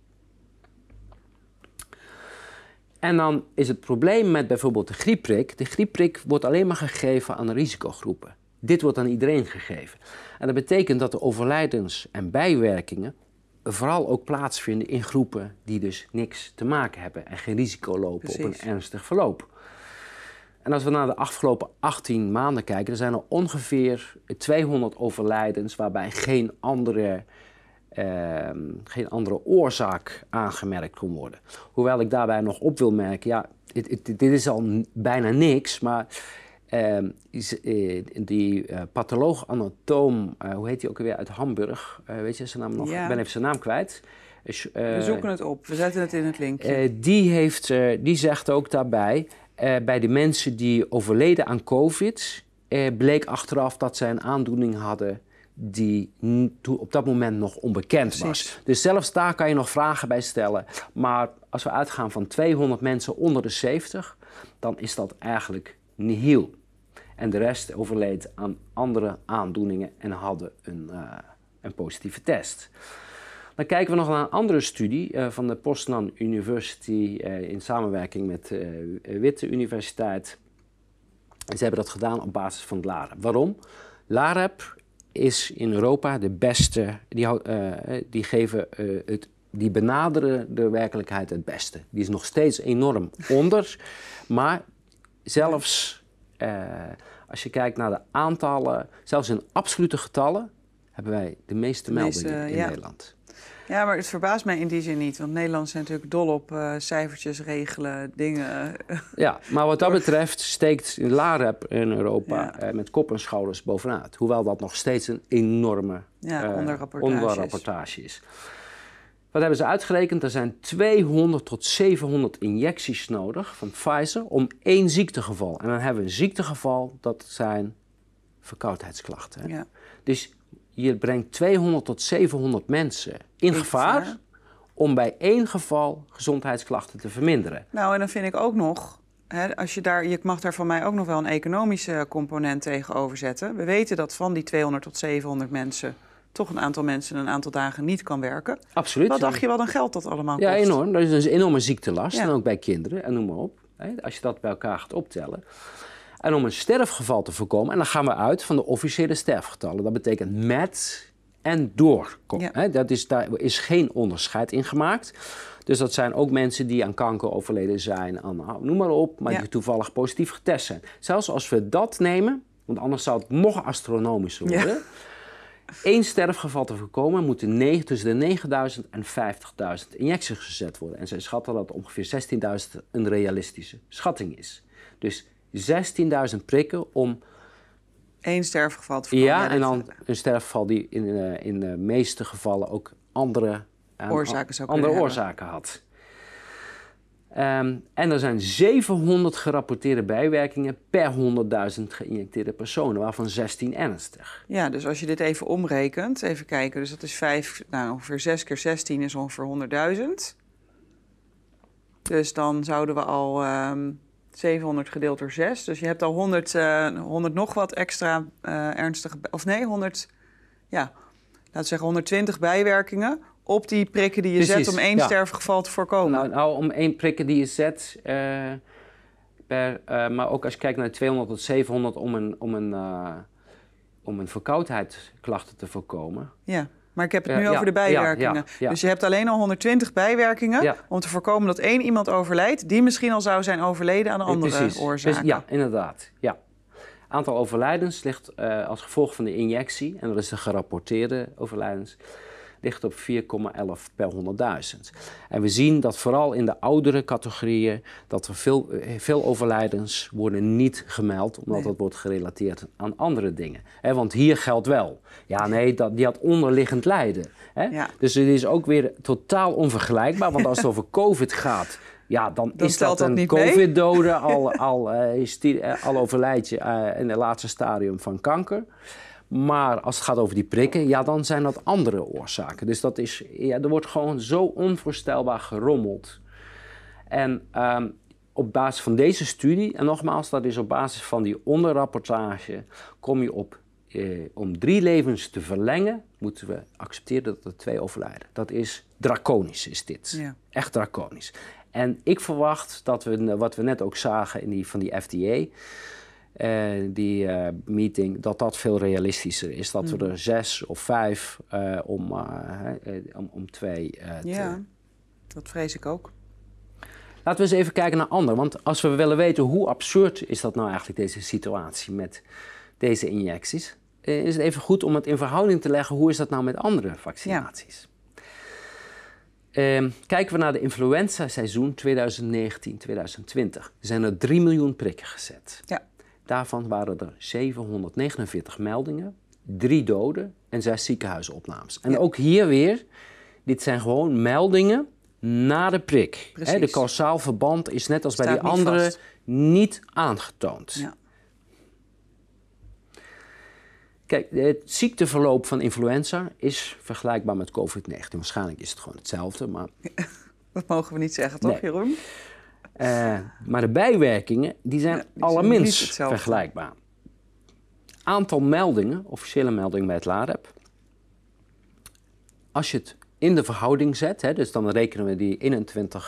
En dan is het probleem met bijvoorbeeld de griepprik. De griepprik wordt alleen maar gegeven aan de risicogroepen. Dit wordt aan iedereen gegeven. En dat betekent dat de overlijdens en bijwerkingen vooral ook plaatsvinden in groepen die dus niks te maken hebben en geen risico lopen op een ernstig verloop. En als we naar de afgelopen 18 maanden kijken, dan zijn er ongeveer 200 overlijdens waarbij geen andere oorzaak aangemerkt kon worden. Hoewel ik daarbij nog op wil merken, ja, dit is al bijna niks, maar die patholoog-anatoom, hoe heet die ook alweer, uit Hamburg, weet je zijn naam nog? Ja. Ik ben even zijn naam kwijt. We zoeken het op, we zetten het in het linkje. Die zegt ook daarbij, bij de mensen die overleden aan COVID, bleek achteraf dat zij een aandoening hadden die op dat moment nog onbekend was. Dus zelfs daar kan je nog vragen bij stellen. Maar als we uitgaan van 200 mensen onder de 70, dan is dat eigenlijk nihil. En de rest overleed aan andere aandoeningen en hadden een positieve test. Dan kijken we nog naar een andere studie van de Poznan University in samenwerking met Witte Universiteit. En ze hebben dat gedaan op basis van het LAREP. Waarom? LAREP is in Europa de beste, die benaderen de werkelijkheid het beste. Die is nog steeds enorm onder, maar zelfs als je kijkt naar de aantallen, zelfs in absolute getallen, hebben wij de meeste meldingen in Nederland. Ja, maar het verbaast mij in die zin niet, want Nederland zijn natuurlijk dol op cijfertjes, regelen, dingen. Ja, maar wat dat betreft steekt LAREP in Europa met kop en schouders bovenuit. Hoewel dat nog steeds een enorme onderrapportage is. Wat hebben ze uitgerekend? Er zijn 200 tot 700 injecties nodig van Pfizer om 1 ziektegeval. En dan hebben we een ziektegeval, dat zijn verkoudheidsklachten. Hè? Ja. Dus je brengt 200 tot 700 mensen in gevaar om bij 1 geval gezondheidsklachten te verminderen. Nou, en dan vind ik ook nog, je mag daar van mij ook nog wel een economische component tegenover zetten. We weten dat van die 200 tot 700 mensen toch een aantal mensen een aantal dagen niet kan werken. Absoluut. Wat dacht je wat een geld dat allemaal kost? Ja, enorm. Dat is dus een enorme ziektelast. En ook bij kinderen en noem maar op. Als je dat bij elkaar gaat optellen. En om een sterfgeval te voorkomen, en dan gaan we uit van de officiële sterfgetallen. Dat betekent met en door. Ja. Daar is geen onderscheid in gemaakt. Dus dat zijn ook mensen die aan kanker overleden zijn, noem maar op, maar die toevallig positief getest zijn. Zelfs als we dat nemen, want anders zou het nog astronomischer worden. Ja. 1 sterfgeval te voorkomen moeten tussen de 9.000 en 50.000 injecties gezet worden. En zij schatten dat ongeveer 16.000 een realistische schatting is. Dus 16.000 prikken om 1 sterfgeval te voorkomen. Ja, en dan een sterfgeval die in de meeste gevallen ook andere oorzaken had. En er zijn 700 gerapporteerde bijwerkingen per 100.000 geïnjecteerde personen, waarvan 16 ernstig. Ja, dus als je dit even omrekent, even kijken, dus dat is ongeveer 6 keer 16 is ongeveer 100.000. Dus dan zouden we al 700 gedeeld door 6. Dus je hebt al 100 nog wat extra ernstige, of nee, 100, laten we zeggen 120 bijwerkingen op die prikken die je zet om 1 sterfgeval te voorkomen. Nou, om 1 prikken die je zet, maar ook als je kijkt naar 200 tot 700 om een verkoudheidsklachten te voorkomen. Ja, maar ik heb het nu over de bijwerkingen. Ja. Dus je hebt alleen al 120 bijwerkingen om te voorkomen dat 1 iemand overlijdt die misschien al zou zijn overleden aan andere oorzaken. Dus, ja, inderdaad. Ja. Aantal overlijdens ligt als gevolg van de injectie, en dat is de gerapporteerde overlijdens, ligt op 4,11 per 100.000. En we zien dat vooral in de oudere categorieën dat er veel overlijdens worden niet gemeld, omdat dat wordt gerelateerd aan andere dingen. Want hier geldt wel, die had onderliggend lijden. Ja. Dus het is ook weer totaal onvergelijkbaar, want als het over COVID gaat, dan is dat een COVID-dode, al overlijd je in het laatste stadium van kanker. Maar als het gaat over die prikken, dan zijn dat andere oorzaken. Dus dat is, er wordt gewoon zo onvoorstelbaar gerommeld. En op basis van deze studie, en nogmaals, dat is op basis van die onderrapportage, kom je op, om 3 levens te verlengen, moeten we accepteren dat er 2 overlijden. Dat is draconisch, is dit. Ja. Echt draconisch. En ik verwacht dat we, wat we net ook zagen van die FDA, die meeting, dat veel realistischer is. Dat we er 6 of 5 om 2... dat vrees ik ook. Laten we eens even kijken naar anderen. Want als we willen weten hoe absurd is dat nou eigenlijk, deze situatie met deze injecties, is het even goed om het in verhouding te leggen. Hoe is dat nou met andere vaccinaties? Kijken we naar de influenza-seizoen 2019-2020. Er zijn er 3 miljoen prikken gezet. Ja. Daarvan waren er 749 meldingen, 3 doden en 6 ziekenhuisopnames. En ook hier weer, dit zijn gewoon meldingen na de prik. De causaal verband is net als bij die andere niet aangetoond. Ja. Kijk, het ziekteverloop van influenza is vergelijkbaar met COVID-19. Waarschijnlijk is het gewoon hetzelfde, maar... Dat mogen we niet zeggen, toch, Jeroen? Maar de bijwerkingen, die zijn allerminst vergelijkbaar. Aantal meldingen, officiële meldingen bij het LAREP. Als je het in de verhouding zet, dus dan rekenen we die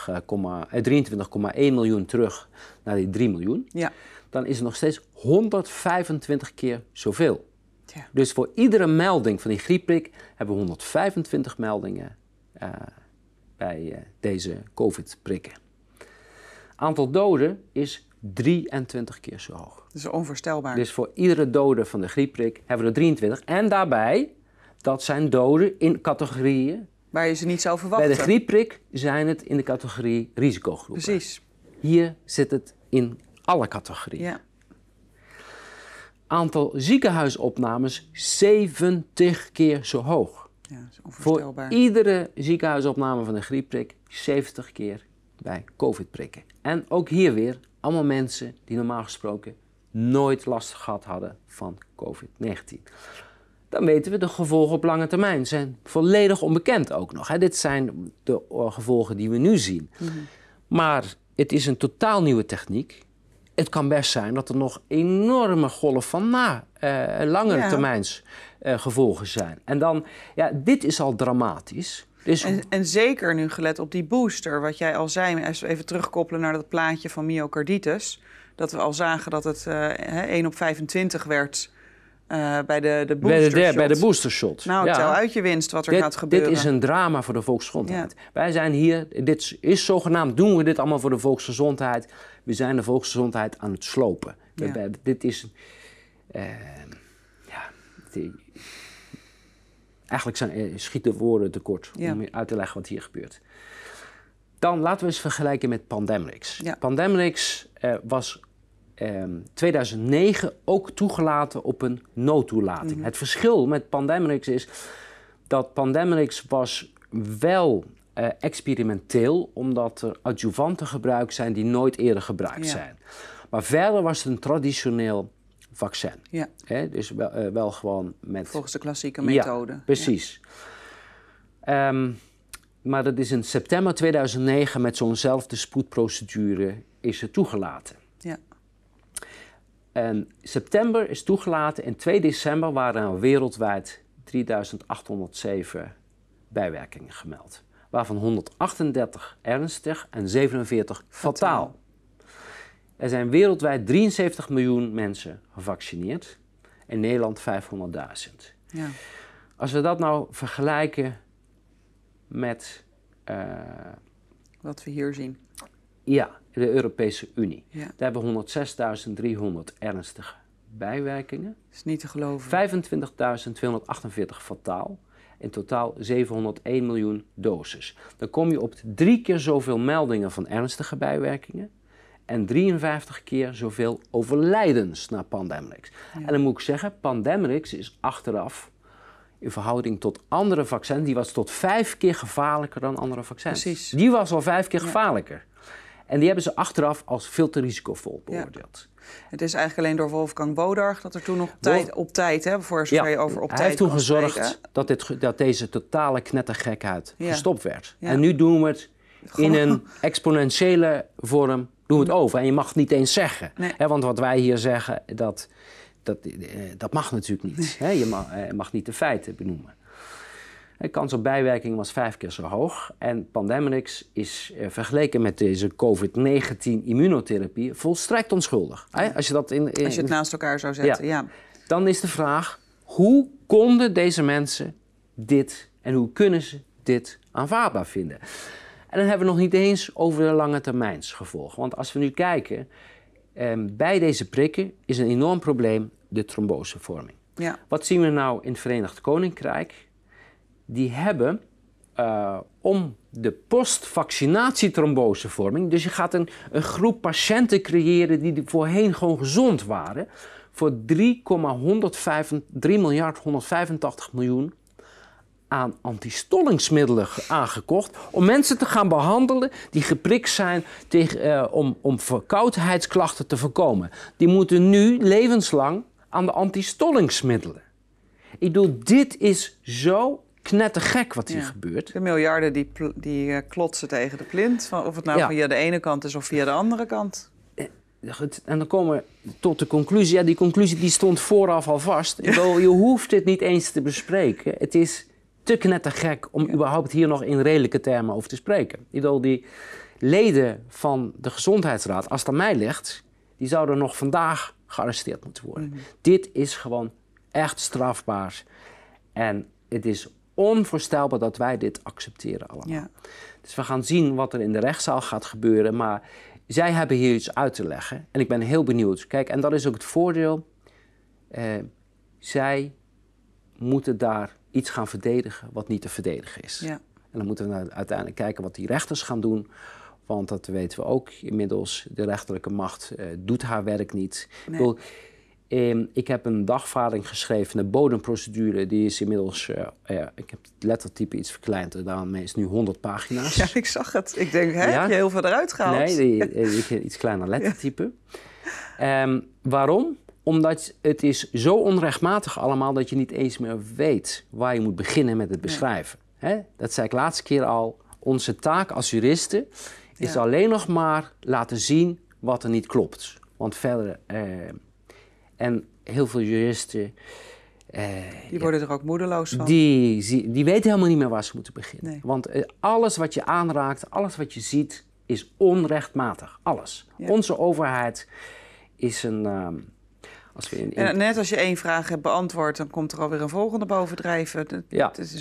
23,1 miljoen terug naar die 3 miljoen. Ja. Dan is het nog steeds 125 keer zoveel. Ja. Dus voor iedere melding van die griepprik hebben we 125 meldingen bij deze COVID-prikken. Aantal doden is 23 keer zo hoog. Dat is onvoorstelbaar. Dus voor iedere dode van de griepprik hebben we er 23. En daarbij, dat zijn doden in categorieën waar je ze niet zou verwachten. Bij de griepprik zijn het in de categorie risicogroepen. Precies. Hier zit het in alle categorieën. Ja. Aantal ziekenhuisopnames 70 keer zo hoog. Ja, dat is onvoorstelbaar. Voor iedere ziekenhuisopname van de griepprik 70 keer bij COVID-prikken. En ook hier weer allemaal mensen die normaal gesproken nooit last gehad hadden van COVID-19. Dan weten we, de gevolgen op lange termijn zijn volledig onbekend ook nog. Dit zijn de gevolgen die we nu zien. Mm-hmm. Maar het is een totaal nieuwe techniek. Het kan best zijn dat er nog enorme golven van langere termijns gevolgen zijn. En dan, dit is al dramatisch. Dus... En zeker nu gelet op die booster, wat jij al zei, als we even terugkoppelen naar dat plaatje van myocarditis, dat we al zagen dat het 1 op 25 werd bij de boostershot. Bij de boostershot. Nou, tel uit je winst wat er gaat gebeuren. Dit is een drama voor de volksgezondheid. Ja. Wij zijn hier, dit is zogenaamd, doen we dit allemaal voor de volksgezondheid. We zijn de volksgezondheid aan het slopen. Ja. Dit is... Eigenlijk schieten woorden tekort om uit te leggen wat hier gebeurt. Dan laten we eens vergelijken met Pandemrix. Ja. Pandemrix was 2009 ook toegelaten op een noodtoelating. Mm-hmm. Het verschil met Pandemrix is dat Pandemrix was wel experimenteel, omdat er adjuvanten gebruikt zijn die nooit eerder gebruikt zijn. Maar verder was het een traditioneel vaccin. Ja. Dus wel gewoon met... Volgens de klassieke methode. Ja, precies. Ja. Maar dat is in september 2009 met zo'nzelfde spoedprocedure is het toegelaten. Ja. En september is toegelaten en 2 december waren er wereldwijd 3807 bijwerkingen gemeld. Waarvan 138 ernstig en 47 fataal. Er zijn wereldwijd 73 miljoen mensen gevaccineerd. In Nederland 500.000. Ja. Als we dat nou vergelijken met... wat we hier zien. Ja, de Europese Unie. Ja. Daar hebben we 106.300 ernstige bijwerkingen. Dat is niet te geloven. 25.248 fataal. In totaal 701 miljoen doses. Dan kom je op 3 keer zoveel meldingen van ernstige bijwerkingen en 53 keer zoveel overlijdens na Pandemrix. Ja. En dan moet ik zeggen, Pandemrix is achteraf in verhouding tot andere vaccins, die was tot 5 keer gevaarlijker dan andere vaccins. Precies. Die was al 5 keer gevaarlijker. En die hebben ze achteraf als veel te risicovol beoordeeld. Ja. Het is eigenlijk alleen door Wolfgang Bodarg dat er toen nog op tijd, hè, voor zover je over op tijd hij heeft toen gezorgd spreken. dat deze totale knettergekheid gestopt werd. Ja. En nu doen we het in een exponentiële vorm, doen we het over. En je mag het niet eens zeggen. Nee. Hè, want wat wij hier zeggen, dat mag natuurlijk niet. Hè? Je mag niet de feiten benoemen. De kans op bijwerking was 5 keer zo hoog. En Pandemrix is vergeleken met deze COVID-19 immunotherapie volstrekt onschuldig. Ja. Als je het naast elkaar zou zetten, ja. Dan is de vraag, hoe konden deze mensen dit en hoe kunnen ze dit aanvaardbaar vinden? En dan hebben we nog niet eens over de lange termijnsgevolgen. Want als we nu kijken, bij deze prikken is een enorm probleem de trombosevorming. Ja. Wat zien we nou in het Verenigd Koninkrijk? Die hebben om de postvaccinatietrombosevorming, dus je gaat een groep patiënten creëren die voorheen gewoon gezond waren, voor 3,185 miljoen aan antistollingsmiddelen aangekocht om mensen te gaan behandelen die geprikt zijn om verkoudheidsklachten te voorkomen. Die moeten nu levenslang aan de antistollingsmiddelen. Ik bedoel, dit is zo knettergek wat hier gebeurt. De miljarden die klotsen tegen de plint, of het nou via de ene kant is of via de andere kant. Goed, en dan komen we tot de conclusie. Ja, die conclusie die stond vooraf al vast. Je hoeft dit niet eens te bespreken. Het is te knettergek om überhaupt hier nog in redelijke termen over te spreken. Die leden van de Gezondheidsraad, als het aan mij ligt, die zouden nog vandaag gearresteerd moeten worden. Dit is gewoon echt strafbaar. En het is onvoorstelbaar dat wij dit accepteren allemaal. Ja. Dus we gaan zien wat er in de rechtszaal gaat gebeuren. Maar zij hebben hier iets uit te leggen. En ik ben heel benieuwd. Kijk, en dat is ook het voordeel. Zij moeten daar iets gaan verdedigen wat niet te verdedigen is. Ja. En dan moeten we uiteindelijk kijken wat die rechters gaan doen. Want dat weten we ook inmiddels. De rechterlijke macht doet haar werk niet. Nee. Ik heb een dagvaarding geschreven, de bodemprocedure, die is inmiddels, ik heb het lettertype iets verkleind, daarmee is nu 100 pagina's. Ja, ik zag het. Ik denk, heb je heel veel eruit gehaald? Nee, ik iets kleiner lettertype. Ja. Waarom? Omdat het is zo onrechtmatig allemaal dat je niet eens meer weet waar je moet beginnen met het beschrijven. Ja. Hè? Dat zei ik laatste keer al. Onze taak als juristen is alleen nog maar laten zien wat er niet klopt. Want verder... En heel veel juristen... die worden er ook moedeloos van. Die weten helemaal niet meer waar ze moeten beginnen. Nee. Want alles wat je aanraakt, alles wat je ziet, is onrechtmatig. Alles. Ja. Onze overheid is een... net als je 1 vraag hebt beantwoord, dan komt er alweer een volgende bovendrijven. Het is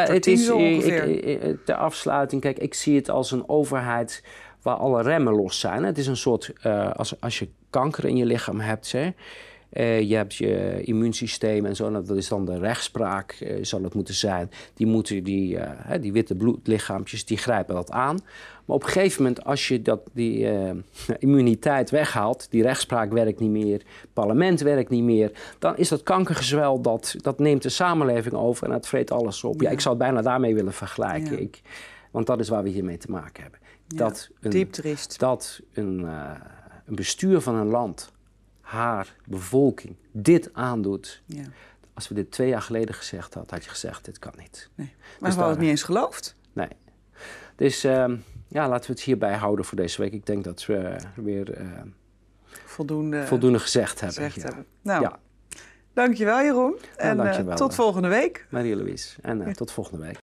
ter afsluiting, kijk, ik zie het als een overheid waar alle remmen los zijn. Het is een soort, als je kanker in je lichaam hebt, je hebt je immuunsysteem en zo, en dat is dan de rechtspraak, zal het moeten zijn. Die witte bloedlichaampjes, die grijpen dat aan. Maar op een gegeven moment, als je die immuniteit weghaalt, die rechtspraak werkt niet meer, het parlement werkt niet meer, dan is dat kankergezwel, dat neemt de samenleving over en het vreet alles op. Ja, ik zou het bijna daarmee willen vergelijken. Ja. Want dat is waar we hiermee te maken hebben. Diep triest. Dat een bestuur van een land haar bevolking dit aandoet. Ja. Als we dit 2 jaar geleden gezegd hadden, had je gezegd, dit kan niet. Nee. Maar we hadden het niet eens geloofd. Nee. Dus laten we het hierbij houden voor deze week. Ik denk dat we weer voldoende gezegd hebben. Nou, dankjewel Jeroen. En dankjewel, tot volgende week. Marie-Louise. En tot volgende week.